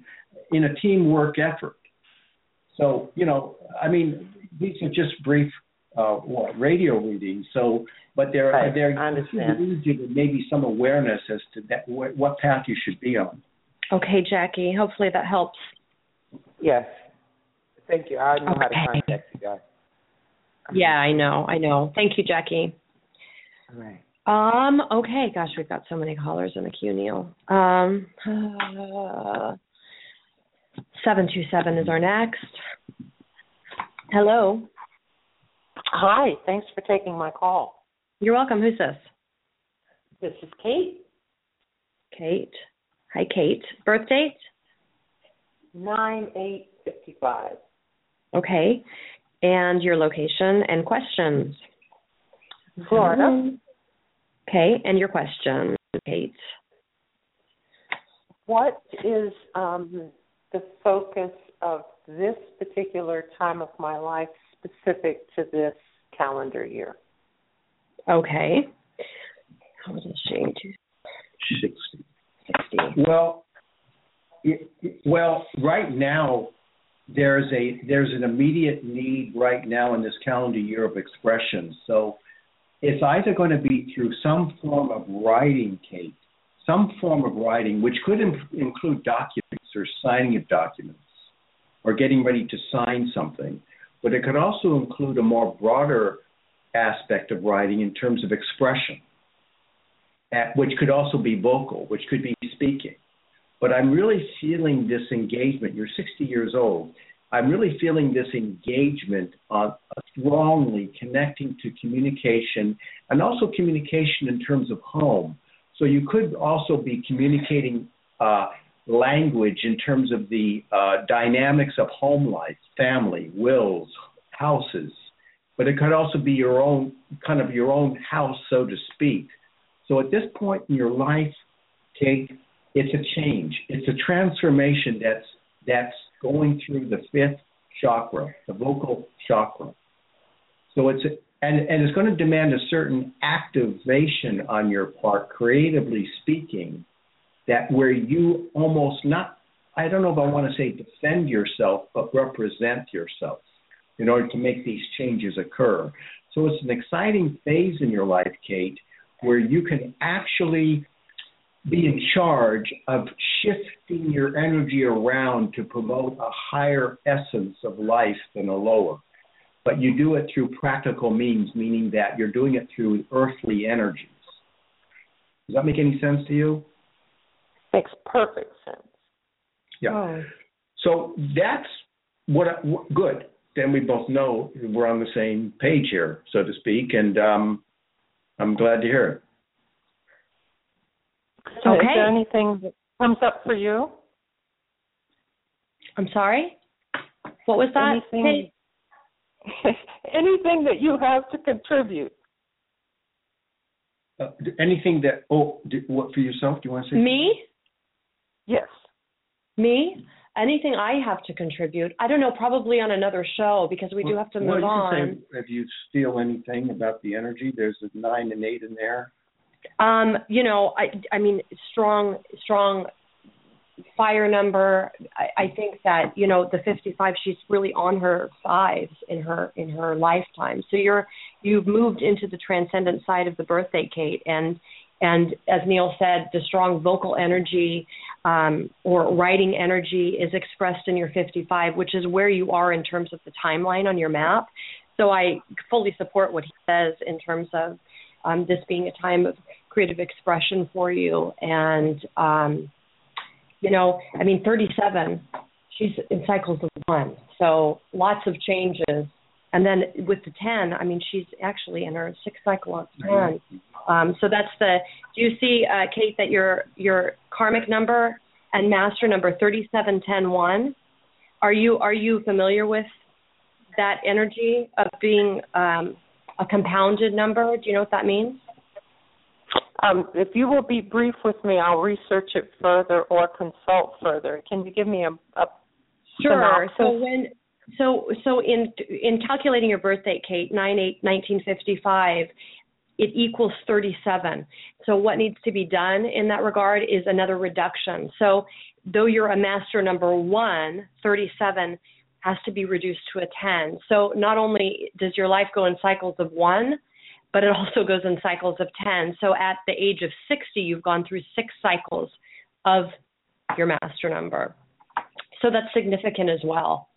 in a teamwork effort. So, you know, I mean, these are just brief uh, what, radio readings. So, but they're right. they're I understand. maybe some awareness as to that what, what path you should be on. Okay, Jackie. Hopefully that helps. Yes. Thank you. I know okay. how to contact you guys. Yeah, I know. I know. Thank you, Jackie. All right. Um. Okay. Gosh, we've got so many callers in the queue, Neil. Um. Uh, seven two seven is our next. Hello. Hi. Thanks for taking my call. You're welcome. Who's this? This is Kate. Kate. Hi, Kate. Birth date? Nine eight fifty five. Okay. And your location and questions? Florida. Okay. And your question, Kate? What is um, the focus of this particular time of my life specific to this calendar year? Okay. How old is she? Sixty. Sixty. Well, it, well, right now there's a there's an immediate need right now in this calendar year of expression. So it's either going to be through some form of writing, Kate, some form of writing, which could im- include documents or signing of documents or getting ready to sign something. But it could also include a more broader aspect of writing in terms of expression, at, which could also be vocal, which could be speaking. But I'm really feeling this engagement. You're sixty years old. I'm really feeling this engagement on uh, strongly connecting to communication and also communication in terms of home. So you could also be communicating uh, language in terms of the uh, dynamics of home life, family, wills, houses. But it could also be your own, kind of your own house, so to speak. So at this point in your life, Kate, it's a change. It's a transformation that's that's going through the fifth chakra, the vocal chakra. So it's a, and, and it's going to demand a certain activation on your part, creatively speaking, that where you almost not, I don't know if I want to say defend yourself, but represent yourself in order to make these changes occur. So it's an exciting phase in your life, Kate, where you can actually be in charge of shifting your energy around to promote a higher essence of life than a lower. But you do it through practical means, meaning that you're doing it through earthly energies. Does that make any sense to you? Makes perfect sense. Yeah. Oh. So that's what, I, what good. Then we both know we're on the same page here, so to speak, and um, I'm glad to hear it. Okay. Okay. Is there anything that comes up for you? I'm sorry? What was that? Anything, anything that you have to contribute? Uh, anything that, oh, do, what for yourself? Do you want to say? Me? Yes. Me? Anything I have to contribute? I don't know, probably on another show because we well, do have to move well, you on. can say if you feel anything about the energy, there's a nine and eight in there. Um, you know, I, I mean, strong, strong fire number. I, I think that, you know, the fifty-five, she's really on her fives in her in her lifetime. So you're you've moved into the transcendent side of the birthday, Kate, and and as Neil said, the strong vocal energy um, or writing energy is expressed in your fifty-five, which is where you are in terms of the timeline on your map. So I fully support what he says in terms of um, this being a time of creative expression for you. And, um, you know, I mean, thirty-seven, she's in cycles of one. So lots of changes. And then with the ten, I mean, she's actually in her sixth cycle of ten. Um, so that's the, do you see, uh, Kate, that your your karmic number and master number thirty-seven ten one, are you, are you familiar with that energy of being um, a compounded number? Do you know what that means? Um, if you will be brief with me, I'll research it further or consult further. Can you give me a, a Sure. synopsis? So when so so in in calculating your birth date, Kate, nine eight nineteen fifty-five, it equals thirty-seven. So what needs to be done in that regard is another reduction. So though you're a master number one, thirty-seven has to be reduced to a ten. So not only does your life go in cycles of one, but it also goes in cycles of ten. So at the age of sixty, you've gone through six cycles of your master number. So that's significant as well.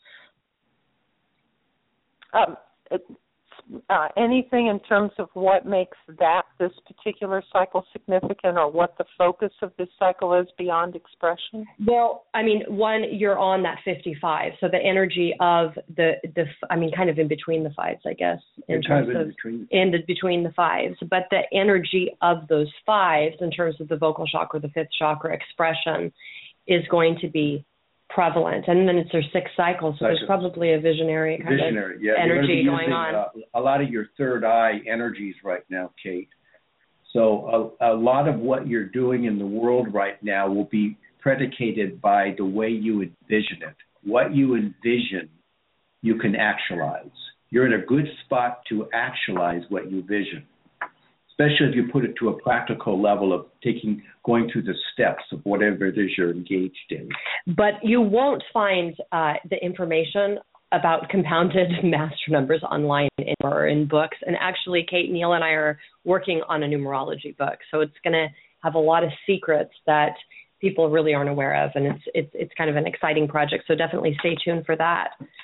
Um, uh, anything in terms of what makes that, this particular cycle significant, or what the focus of this cycle is beyond expression? Well, I mean, one, you're on that fifty-five, so the energy of the, the I mean, kind of in between the fives, I guess, in You're terms kind of of, in between. in the, between the fives, but the energy of those fives in terms of the vocal chakra, the fifth chakra expression is going to be prevalent. And then it's their six cycles, so there's probably a visionary kind Visionary, of yeah. energy You're going using, on. Uh, a lot of your third eye energies right now, Kate. So a, a lot of what you're doing in the world right now will be predicated by the way you envision it. What you envision, you can actualize. You're in a good spot to actualize what you vision, especially if you put it to a practical level of taking, going through the steps of whatever it is you're engaged in. But you won't find uh, the information about compounded master numbers online in, or in books. And actually, Kate, Neil, and I are working on a numerology book, so it's going to have a lot of secrets that people really aren't aware of, and it's it's it's kind of an exciting project. So definitely stay tuned for that.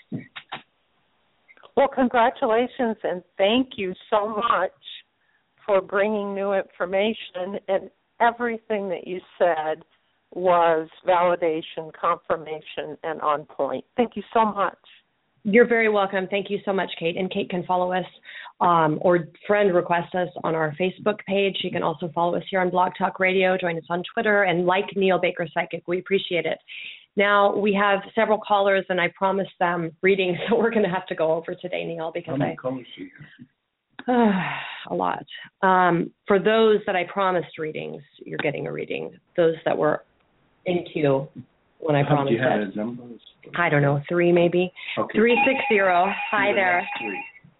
Well, congratulations, and thank you so much for bringing new information, and everything that you said was validation, confirmation, and on point. Thank you so much. You're very welcome. Thank you so much, Kate. And Kate can follow us um, or friend request us on our Facebook page. She can also follow us here on Blog Talk Radio, join us on Twitter, and like Neil Baker Psychic. We appreciate it. Now, we have several callers, and I promised them readings, so we're going to have to go over today, Neil, because How many I... callers do you Uh, a lot. Um, for those that I promised readings, you're getting a reading. Those that were in queue when I have? promised Do you have it. the numbers? I don't know, three maybe. Okay. Three six zero. Hi The there. next three.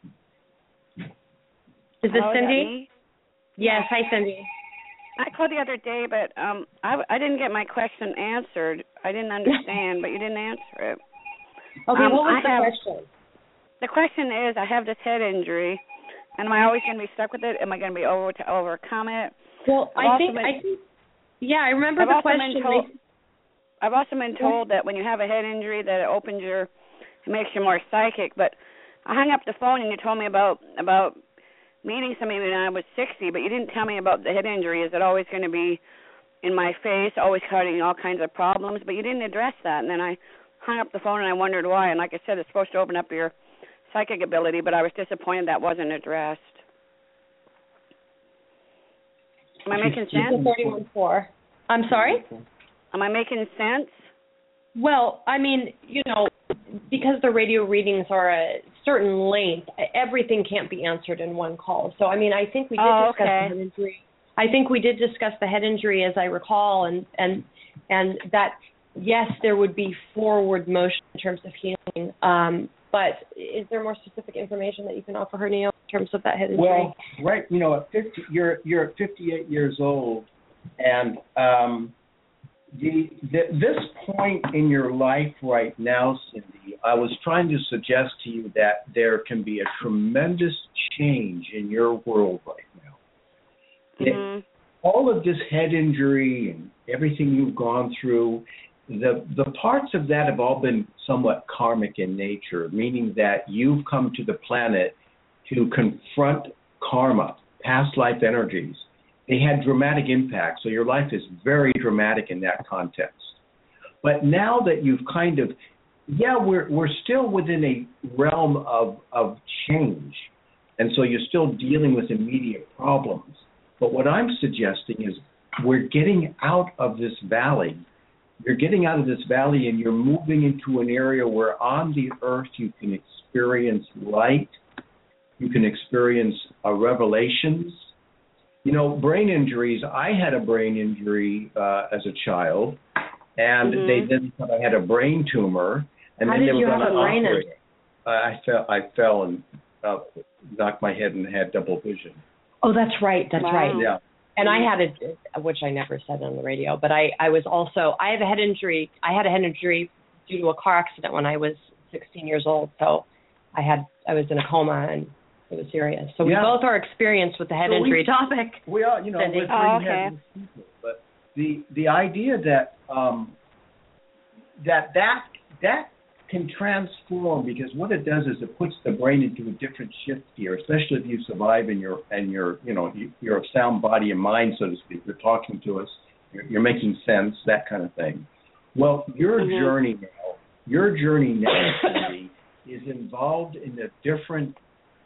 Is this Hello, is that Cindy? me? Yes. Hi, Cindy. I called the other day, but um, I, I didn't get my question answered. I didn't understand, but you didn't answer it. Okay. Um, what was I the have, question? The question is, I have this head injury, and am I always going to be stuck with it? Am I going to be able to overcome it? Well, I've I think been, I think. Yeah, I remember I've the also question. Been told, I've also been told that when you have a head injury, that it opens your, it makes you more psychic. But I hung up the phone and you told me about about meeting somebody when I was sixty, but you didn't tell me about the head injury. Is it always going to be in my face, always causing all kinds of problems? But you didn't address that, and then I hung up the phone and I wondered why. And like I said, it's supposed to open up your psychic ability, but I was disappointed that wasn't addressed. Am I making sense? thirty-one four. I'm sorry? Am I making sense? Well, I mean, you know, because the radio readings are a certain length, everything can't be answered in one call. So, I mean, I think we did oh, discuss okay. the head injury. I think we did discuss the head injury, as I recall, and, and, and that, yes, there would be forward motion in terms of healing. Um, but is there more specific information that you can offer her, Neil, in terms of that head injury? Well, right, you know, at fifty, you're you're at fifty-eight years old, and um, the, the this point in your life right now, Cindy, I was trying to suggest to you that there can be a tremendous change in your world right now. Mm-hmm. It, all of this head injury and everything you've gone through, the the parts of that have all been somewhat karmic in nature, meaning that you've come to the planet to confront karma, past life energies. They had dramatic impact, so your life is very dramatic in that context. But now that you've kind of, yeah, we're we're still within a realm of of change, and so you're still dealing with immediate problems. But what I'm suggesting is we're getting out of this valley. You're getting out of this valley and you're moving into an area where on the earth you can experience light, you can experience uh, revelations. You know, brain injuries, I had a brain injury uh, as a child, and mm-hmm. they then thought I had a brain tumor, and How then did they were you going have to a brain operate. injury? Uh, I fell, I fell and uh, knocked my head and had double vision. Oh, that's right. That's Wow. right. Yeah. And I had a, which I never said on the radio, but I, I was also, I have a head injury. I had a head injury due to a car accident when I was sixteen years old. So I had, I was in a coma and it was serious. So yeah. we both are experienced with the head so injury we, topic. We are, you know, Cindy. with oh, three okay. heads people. But the, the idea that, um, that, that, that can transform, because what it does is it puts the brain into a different shift gear, especially if you survive and you're, and you're, you know, you, you're a sound body and mind, so to speak. You're talking to us, you're, you're making sense, that kind of thing. Well, your mm-hmm. journey now, your journey now, Cindy, is involved in a different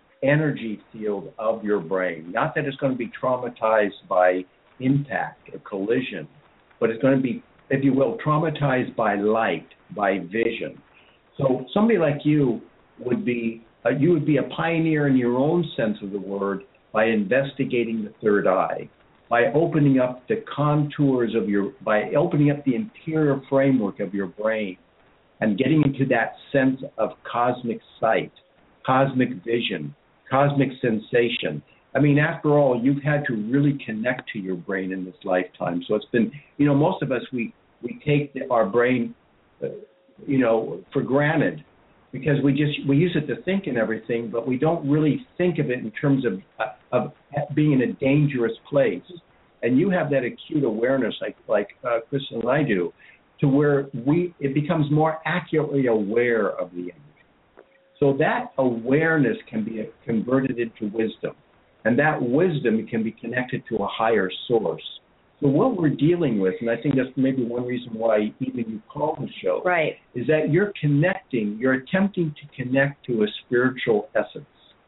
energy field of your brain. Not that it's going to be traumatized by impact or collision, but it's going to be, if you will, traumatized by light, by vision. So somebody like you would be, uh, you would be a pioneer in your own sense of the word by investigating the third eye, by opening up the contours of your, by opening up the interior framework of your brain and getting into that sense of cosmic sight, cosmic vision, cosmic sensation. I mean, after all, you've had to really connect to your brain in this lifetime. So it's been, you know, most of us, we, we take the, our brain, uh, you know, for granted because we just, we use it to think and everything, but we don't really think of it in terms of, uh, of being in a dangerous place. And you have that acute awareness like, like uh, Kristen and I do, to where we, it becomes more accurately aware of the energy. So that awareness can be converted into wisdom. And that wisdom can be connected to a higher source. So what we're dealing with, and I think that's maybe one reason why even you call the show, right, is that you're connecting, you're attempting to connect to a spiritual essence.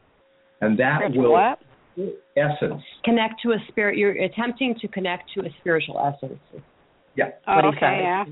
And that spiritual will... what? Essence. Connect to a spirit. You're attempting to connect to a spiritual essence. Yeah. Oh, what he okay, said. yeah.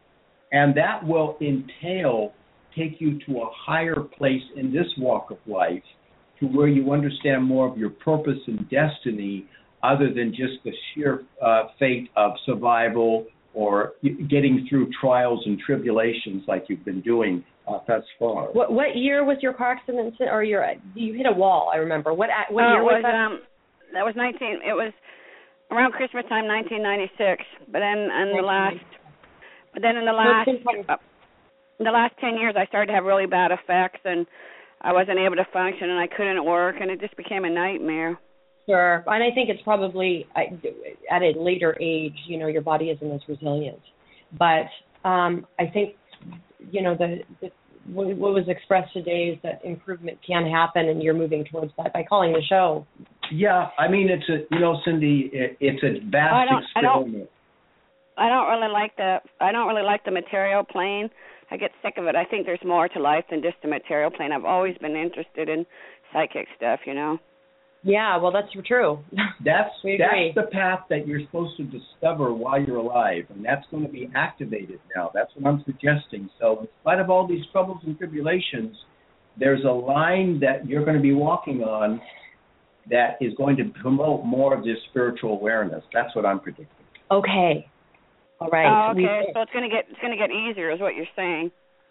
And that will entail, take you to a higher place in this walk of life to where you understand more of your purpose and destiny other than just the sheer uh, fate of survival or getting through trials and tribulations like you've been doing uh, thus far. What what year was your car accident, or your you hit a wall? I remember. What what oh, year was, was that? Um, that was nineteen. It was around Christmas time, nineteen ninety-six. But then in the last, but then in the last, uh, in the last ten years, I started to have really bad effects, and I wasn't able to function, and I couldn't work, and it just became a nightmare. Sure, and I think it's probably at a later age, you know, your body isn't as resilient. But um, I think, you know, the, the what was expressed today is that improvement can happen, and you're moving towards that by calling the show. Yeah, I mean, it's a, you know, Cindy, it, it's a vast I don't, experiment. I don't, I don't really like the, I don't really like the material plane. I get sick of it. I think there's more to life than just the material plane. I've always been interested in psychic stuff, you know. Yeah, well, that's true. That's we that's agree. the path that you're supposed to discover while you're alive, and that's going to be activated now. That's what I'm suggesting. So in spite of all these troubles and tribulations, there's a line that you're going to be walking on that is going to promote more of this spiritual awareness. That's what I'm predicting. Okay. All right. Oh, okay. We, so it's going to get it's going to get easier, is what you're saying.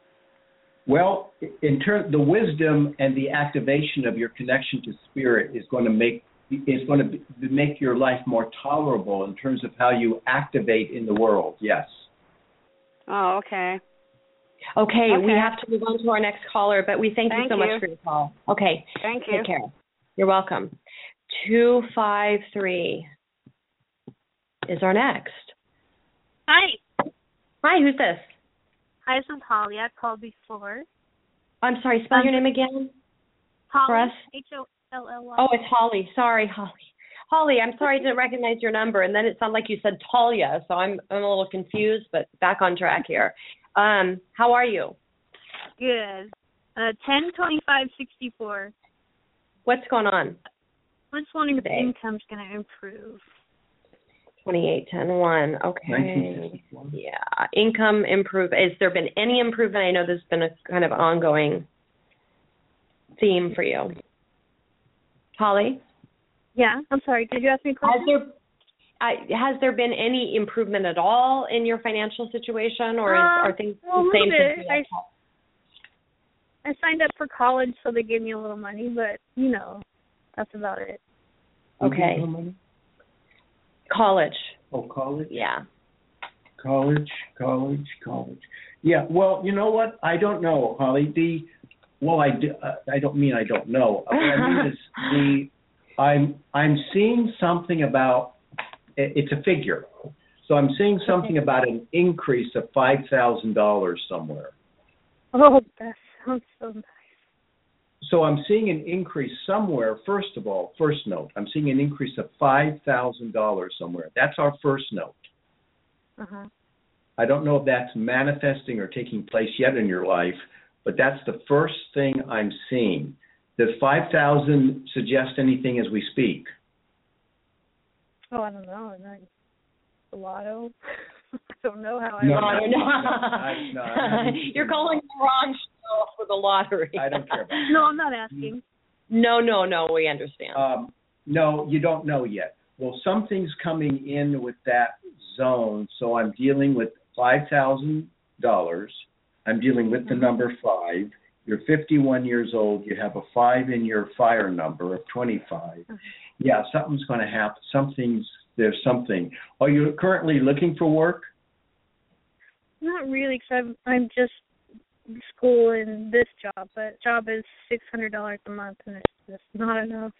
Well, in terms, the wisdom and the activation of your connection to spirit is going to make is going to be, make your life more tolerable in terms of how you activate in the world. Yes. Oh, okay. Okay, okay. we have to move on to our next caller, but we thank, thank you so you. much for your call. Okay. Thank you. Take care. You're welcome. two five three is our next. Hi. Hi, who's this? Hi, this is Holly. I called before. I'm sorry, spell um, your name again Holly, for us. H O L L Y. Oh, it's Holly. Sorry, Holly. Holly, I'm sorry I didn't recognize your number, and then it sounded like you said Talia, so I'm I'm a little confused, but back on track here. Um, how are you? Good. Uh, ten twenty-five sixty-four. What's going on? I'm just wondering today? if income's going to improve. twenty-eight ten one. Okay. Yeah. Income improve. Has there been any improvement? I know there's been a kind of ongoing theme for you. Holly? Yeah, I'm sorry. Did you ask me a question? Has there, I, has there been any improvement at all in your financial situation, or is, uh, are things well, the same? bit. I, I signed up for college, so they gave me a little money, but, you know, that's about it. Okay. College. Oh, college? Yeah. College, college, college. Yeah, well, you know what? I don't know, Holly. The well, I do, uh, I don't mean I don't know. What I mean is the I'm I'm seeing something about it's a figure. So I'm seeing something okay. about an increase of five thousand dollars somewhere. Oh, that sounds so nice. So I'm seeing an increase somewhere. First of all, first note, I'm seeing an increase of five thousand dollars somewhere. That's our first note. Uh-huh. I don't know if that's manifesting or taking place yet in your life, but that's the first thing I'm seeing. Does five thousand suggest anything as we speak? Oh, I don't know. The lotto. I don't know how I. No, no, no, no. I, no I You're calling the wrong show for the lottery. I don't care about that. No, I'm not asking. No, no, no. We understand. Um, no, you don't know yet. Well, something's coming in with that zone, so I'm dealing with five thousand dollars. I'm dealing with the number five. You're fifty-one years old. You have a five in your fire number of twenty-five. Yeah, something's going to happen. Something's there's something. Are you currently looking for work? Not really, because I'm I'm just school and this job, but job is six hundred dollars a month, and it's just not enough.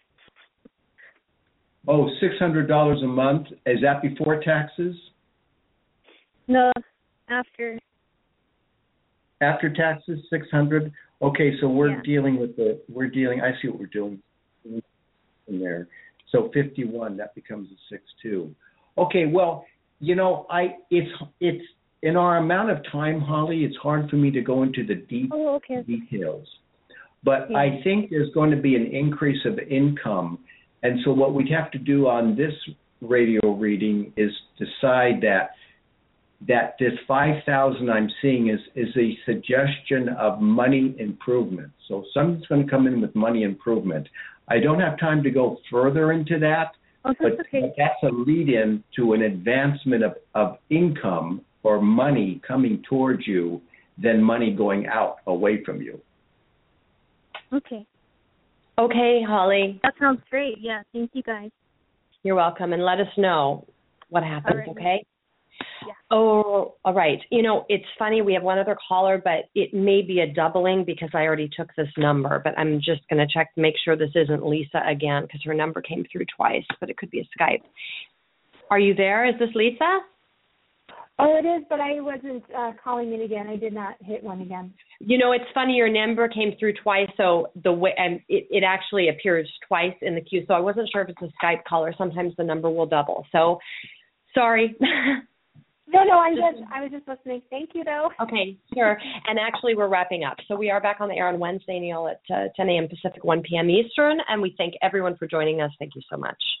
Oh, six hundred dollars a month. Is that before taxes? No, after. After taxes, six hundred. Okay, so we're yeah. dealing with the we're dealing. I see what we're doing in there. So fifty-one, that becomes a six two. Okay, well, you know, I it's it's in our amount of time, Holly. It's hard for me to go into the deep oh, okay. details, but yeah. I think there's going to be an increase of income, and so what we'd have to do on this radio reading is decide that. that this five thousand I'm seeing is, is a suggestion of money improvement. So something's going to come in with money improvement. I don't have time to go further into that, oh, but, okay. but that's a lead-in to an advancement of, of income or money coming towards you than money going out away from you. Okay. Okay, Holly. That sounds great. Yeah, thank you guys. You're welcome, and let us know what happens, right. okay? Yeah. Oh, all right. You know, it's funny. We have one other caller, but it may be a doubling because I already took this number. But I'm just going to check to make sure this isn't Lisa again because her number came through twice, but it could be a Skype. Are you there? Is this Lisa? Oh, it is, but I wasn't uh, calling it again. I did not hit one again. You know, it's funny. Your number came through twice, so the way and it, it actually appears twice in the queue. So I wasn't sure if it's a Skype caller. Sometimes the number will double. So, sorry. No, no, I'm just, I was just listening. Thank you, though. Okay, sure. And actually, we're wrapping up. So we are back on the air on Wednesday, Neil, at uh, ten a.m. Pacific, one p.m. Eastern. And we thank everyone for joining us. Thank you so much.